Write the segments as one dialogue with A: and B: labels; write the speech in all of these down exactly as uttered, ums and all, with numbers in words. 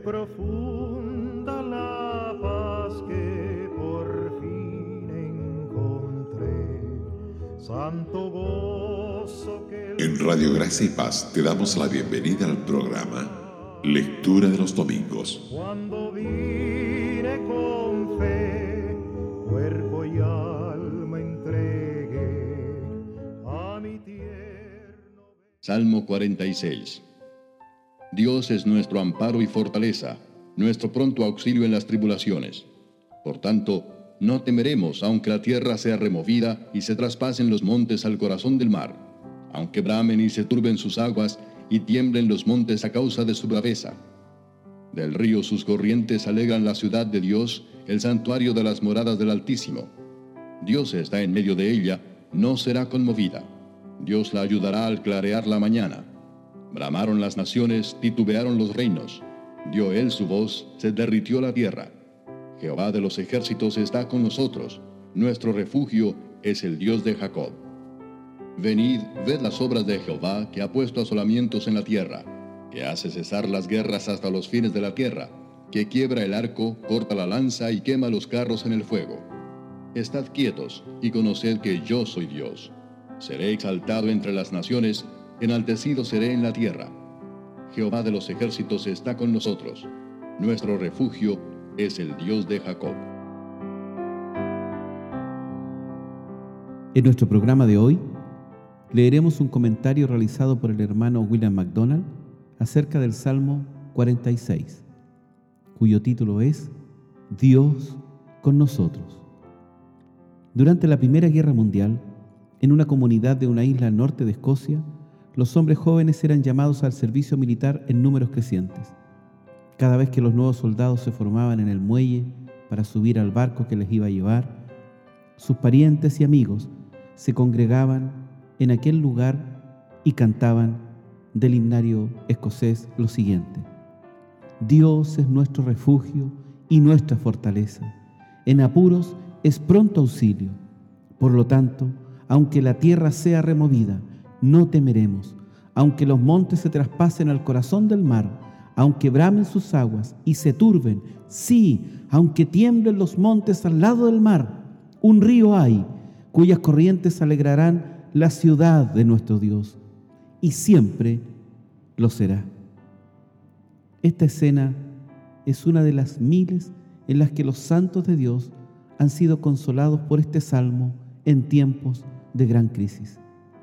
A: profunda la paz que por fin encontré, santo gozo que...
B: En Radio Gracia y Paz te damos la bienvenida al programa Lectura de los Domingos.
A: Cuando vine con fe, cuerpo y alma entregué a mi tierno...
C: Salmo cuarenta y seis. Dios es nuestro amparo y fortaleza, nuestro pronto auxilio en las tribulaciones. Por tanto, no temeremos, aunque la tierra sea removida y se traspasen los montes al corazón del mar, aunque bramen y se turben sus aguas y tiemblen los montes a causa de su braveza. Del río sus corrientes alegran la ciudad de Dios, el santuario de las moradas del Altísimo. Dios está en medio de ella, no será conmovida. Dios la ayudará al clarear la mañana. Bramaron las naciones, titubearon los reinos. Dio él su voz, se derritió la tierra. Jehová de los ejércitos está con nosotros. Nuestro refugio es el Dios de Jacob. Venid, ved las obras de Jehová, que ha puesto asolamientos en la tierra, que hace cesar las guerras hasta los fines de la tierra, que quiebra el arco, corta la lanza y quema los carros en el fuego. Estad quietos y conoced que yo soy Dios. Seré exaltado entre las naciones, enaltecido seré en la tierra. Jehová de los ejércitos está con nosotros. Nuestro refugio es el Dios de Jacob.
D: En nuestro programa de hoy, leeremos un comentario realizado por el hermano William MacDonald acerca del Salmo cuarenta y seis, cuyo título es Dios con nosotros. Durante la Primera Guerra Mundial, en una comunidad de una isla al norte de Escocia, los hombres jóvenes eran llamados al servicio militar en números crecientes. Cada vez que los nuevos soldados se formaban en el muelle para subir al barco que les iba a llevar, sus parientes y amigos se congregaban en aquel lugar y cantaban del himnario escocés lo siguiente: Dios es nuestro refugio y nuestra fortaleza. En apuros es pronto auxilio. Por lo tanto, aunque la tierra sea removida, no temeremos. Aunque los montes se traspasen al corazón del mar, aunque bramen sus aguas y se turben, sí, aunque tiemblen los montes al lado del mar, un río hay, cuyas corrientes alegrarán la ciudad de nuestro Dios, y siempre lo será. Esta escena es una de las miles en las que los santos de Dios han sido consolados por este salmo en tiempos de gran crisis.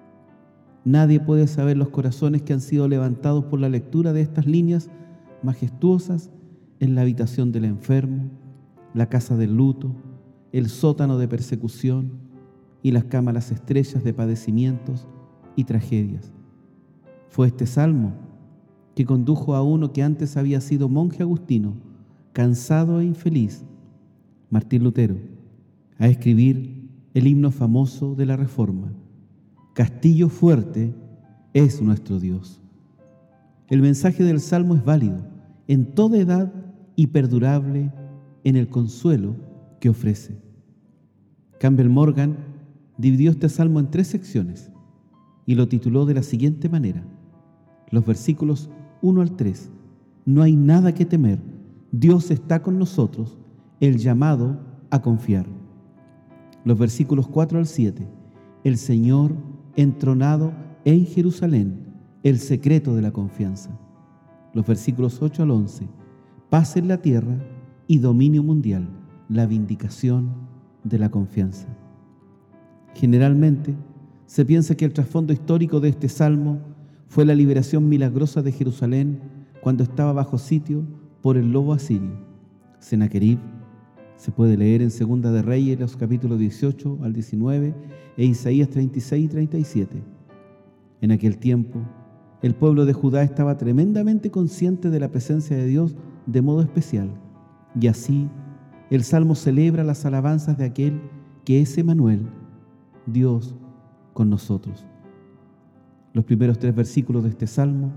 D: Nadie puede saber los corazones que han sido levantados por la lectura de estas líneas majestuosas en la habitación del enfermo, la casa del luto, el sótano de persecución y las cámaras estrechas de padecimientos y tragedias. Fue este salmo que condujo a uno que antes había sido monje agustino, cansado e infeliz, Martín Lutero, a escribir el himno famoso de la Reforma: Castillo fuerte es nuestro Dios. El mensaje del Salmo es válido en toda edad y perdurable en el consuelo que ofrece. Campbell Morgan dividió este Salmo en tres secciones y lo tituló de la siguiente manera: los versículos uno al tres, no hay nada que temer, Dios está con nosotros, el llamado a confiar. Los versículos cuatro al siete, el Señor entronado en Jerusalén, el secreto de la confianza. Los versículos ocho al once, paz en la tierra y dominio mundial, la vindicación de la confianza. Generalmente se piensa que el trasfondo histórico de este salmo fue la liberación milagrosa de Jerusalén cuando estaba bajo sitio por el lobo asirio. Sennacherib se puede leer en Segunda de Reyes, los capítulos dieciocho al diecinueve, e Isaías treinta y seis y treinta y siete. En aquel tiempo, el pueblo de Judá estaba tremendamente consciente de la presencia de Dios de modo especial, y así el Salmo celebra las alabanzas de aquel que es Emmanuel, Dios con nosotros. Los primeros tres versículos de este Salmo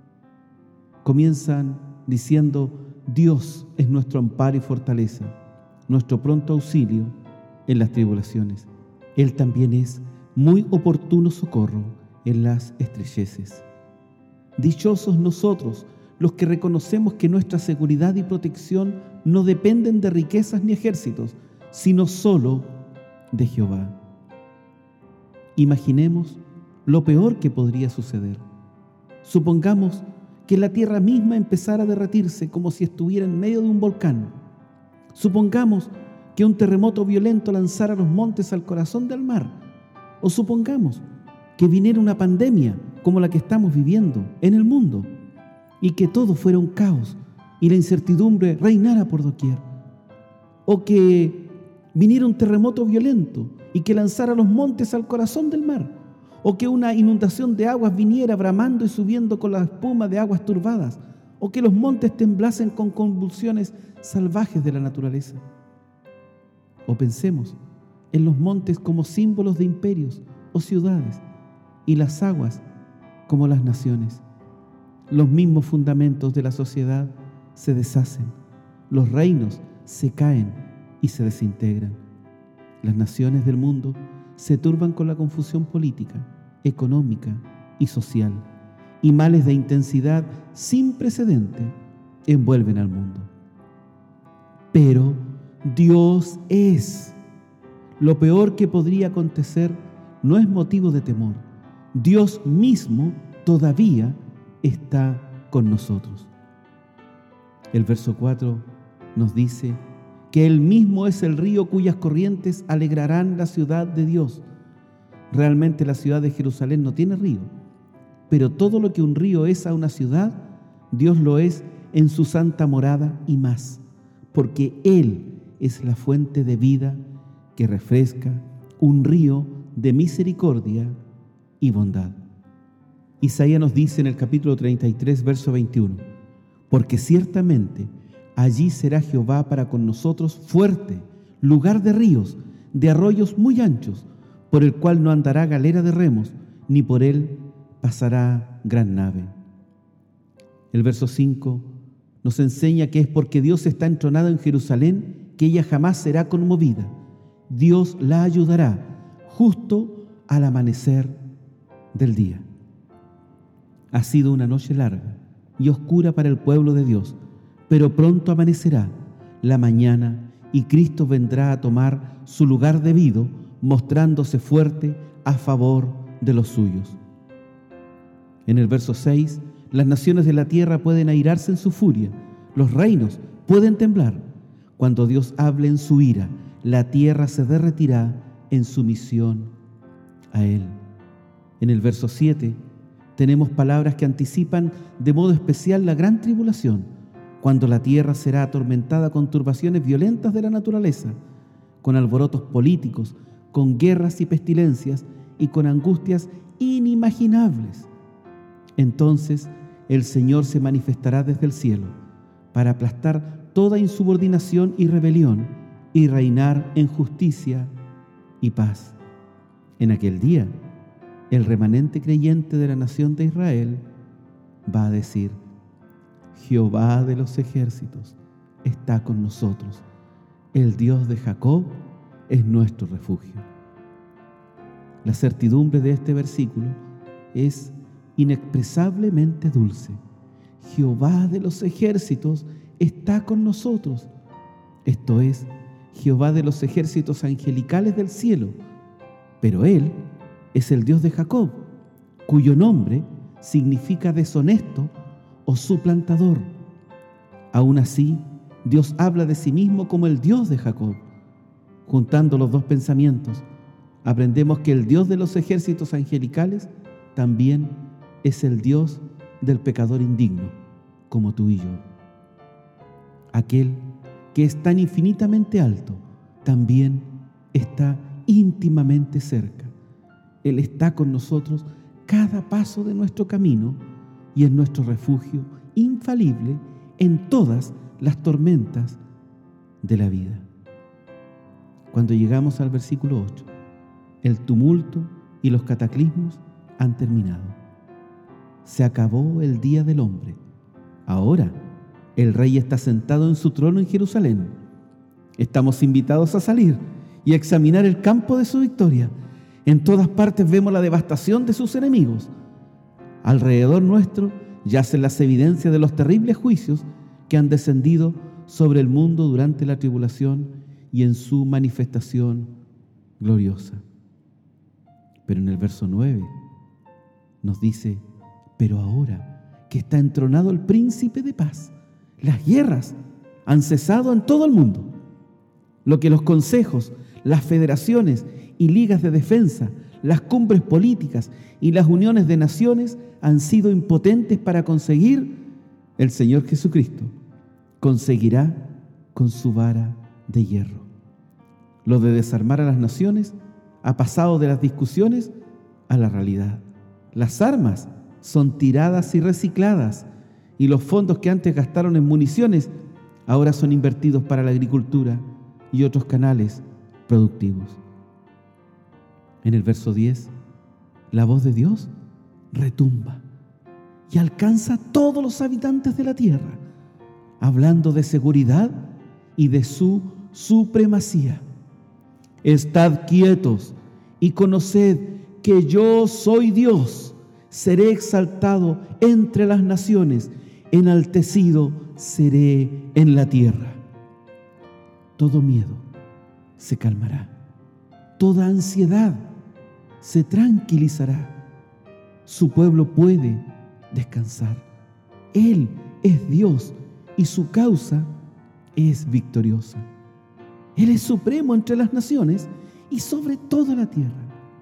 D: comienzan diciendo: Dios es nuestro amparo y fortaleza, nuestro pronto auxilio en las tribulaciones. Él también es muy oportuno socorro en las estrecheces. Dichosos nosotros, los que reconocemos que nuestra seguridad y protección no dependen de riquezas ni ejércitos, sino solo de Jehová. Imaginemos lo peor que podría suceder. Supongamos que la tierra misma empezara a derretirse como si estuviera en medio de un volcán. Supongamos que un terremoto violento lanzara los montes al corazón del mar. O supongamos que viniera una pandemia como la que estamos viviendo en el mundo y que todo fuera un caos y la incertidumbre reinara por doquier. O que viniera un terremoto violento y que lanzara los montes al corazón del mar. O que una inundación de aguas viniera bramando y subiendo con la espuma de aguas turbadas. O que los montes temblasen con convulsiones salvajes de la naturaleza. O pensemos en los montes como símbolos de imperios o ciudades y las aguas como las naciones. Los mismos fundamentos de la sociedad se deshacen, los reinos se caen y se desintegran. Las naciones del mundo se turban con la confusión política, económica y social, y males de intensidad sin precedente envuelven al mundo. Pero Dios es. Lo peor que podría acontecer no es motivo de temor. Dios mismo todavía está con nosotros. El verso cuatro nos dice que Él mismo es el río cuyas corrientes alegrarán la ciudad de Dios. Realmente la ciudad de Jerusalén no tiene río, pero todo lo que un río es a una ciudad, Dios lo es en su santa morada y más, porque Él es la fuente de vida que refresca, un río de misericordia y bondad. Isaías nos dice en el capítulo treinta y tres, verso veintiuno, porque ciertamente allí será Jehová para con nosotros fuerte, lugar de ríos, de arroyos muy anchos, por el cual no andará galera de remos, ni por él pasará gran nave. El verso cinco nos enseña que es porque Dios está entronado en Jerusalén que ella jamás será conmovida. Dios la ayudará justo al amanecer del día. Ha sido una noche larga y oscura para el pueblo de Dios, pero pronto amanecerá la mañana y Cristo vendrá a tomar su lugar debido, mostrándose fuerte a favor de los suyos. En el verso seis, las naciones de la tierra pueden airarse en su furia, los reinos pueden temblar. Cuando Dios hable en su ira, la tierra se derretirá en sumisión a Él. En el verso siete, tenemos palabras que anticipan de modo especial la gran tribulación, cuando la tierra será atormentada con turbaciones violentas de la naturaleza, con alborotos políticos, con guerras y pestilencias y con angustias inimaginables. Entonces el Señor se manifestará desde el cielo para aplastar toda insubordinación y rebelión y reinar en justicia y paz. En aquel día, el remanente creyente de la nación de Israel va a decir: Jehová de los ejércitos está con nosotros, el Dios de Jacob es nuestro refugio. La certidumbre de este versículo es inexpresablemente dulce. Jehová de los ejércitos está con nosotros. Esto es, Jehová de los ejércitos angelicales del cielo. Pero Él es el Dios de Jacob, cuyo nombre significa deshonesto o suplantador. Aún así, Dios habla de sí mismo como el Dios de Jacob. Juntando los dos pensamientos, aprendemos que el Dios de los ejércitos angelicales también es el Dios del pecador indigno, como tú y yo. Aquel que es tan infinitamente alto, también está íntimamente cerca. Él está con nosotros cada paso de nuestro camino y es nuestro refugio infalible en todas las tormentas de la vida. Cuando llegamos al versículo ocho, el tumulto y los cataclismos han terminado. Se acabó el día del hombre. Ahora el rey está sentado en su trono en Jerusalén. Estamos invitados a salir y a examinar el campo de su victoria. En todas partes vemos la devastación de sus enemigos. Alrededor nuestro yacen las evidencias de los terribles juicios que han descendido sobre el mundo durante la tribulación y en su manifestación gloriosa. Pero en el verso nueve nos dice: pero ahora que está entronado el príncipe de paz, las guerras han cesado en todo el mundo. Lo que los consejos, las federaciones y ligas de defensa, las cumbres políticas y las uniones de naciones han sido impotentes para conseguir, el Señor Jesucristo conseguirá con su vara de hierro. Lo de desarmar a las naciones ha pasado de las discusiones a la realidad. Las armas son tiradas y recicladas, y los fondos que antes gastaron en municiones ahora son invertidos para la agricultura y otros canales productivos. En el verso diez, la voz de Dios retumba y alcanza a todos los habitantes de la tierra, hablando de seguridad y de su supremacía. Estad quietos y conoced que yo soy Dios. Seré exaltado entre las naciones, enaltecido seré en la tierra. Todo miedo se calmará, toda ansiedad se tranquilizará. Su pueblo puede descansar. Él es Dios y su causa es victoriosa. Él es supremo entre las naciones y sobre toda la tierra.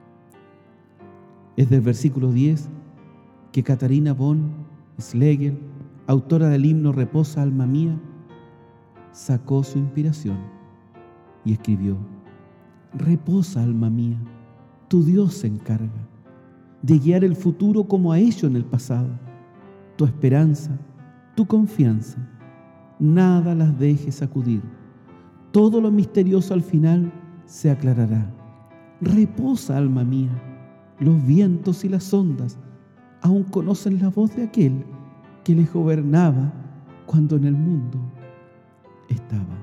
D: Es del versículo diez que Katharina von Schlegel, autora del himno Reposa alma mía, sacó su inspiración y escribió: reposa alma mía, tu Dios se encarga de guiar el futuro como ha hecho en el pasado. Tu esperanza, tu confianza, nada las dejes sacudir. Todo lo misterioso al final se aclarará. Reposa alma mía, los vientos y las ondas aún conocen la voz de aquel que les gobernaba cuando en el mundo estaba.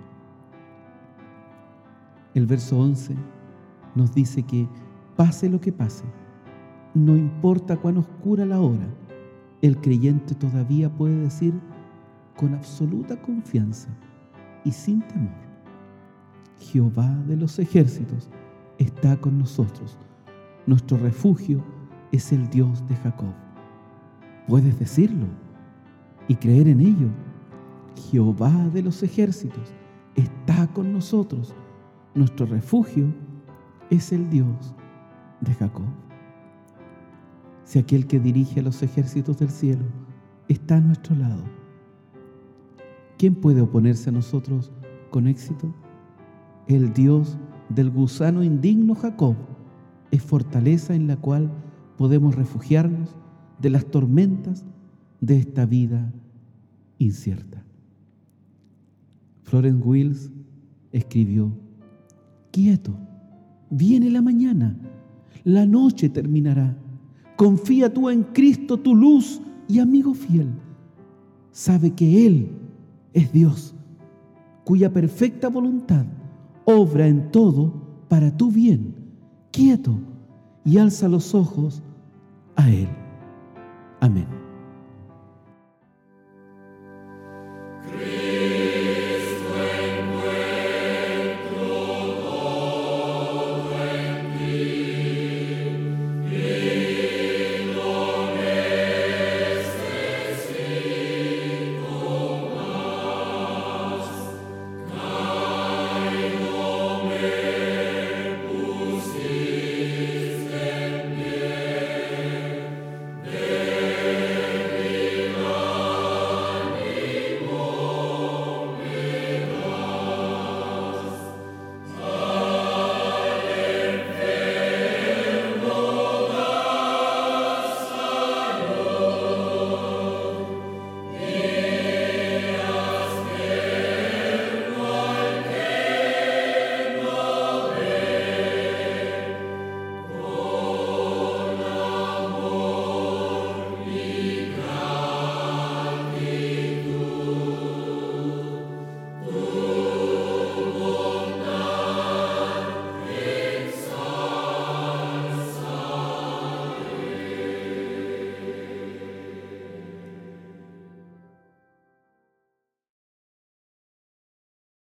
D: El verso once nos dice que pase lo que pase, no importa cuán oscura la hora, el creyente todavía puede decir con absoluta confianza y sin temor: Jehová de los ejércitos está con nosotros, nuestro refugio es el Dios de Jacob. Puedes decirlo y creer en ello. Jehová de los ejércitos está con nosotros, nuestro refugio es el Dios de Jacob. Si aquel que dirige a los ejércitos del cielo está a nuestro lado, ¿quién puede oponerse a nosotros con éxito? El Dios del gusano indigno Jacob es fortaleza en la cual podemos refugiarnos de las tormentas de esta vida incierta. Florence Wells escribió: quieto, viene la mañana, la noche terminará. Confía tú en Cristo, tu luz y amigo fiel. Sabe que Él es Dios, cuya perfecta voluntad obra en todo para tu bien. Quieto y alza los ojos a Él. Amén.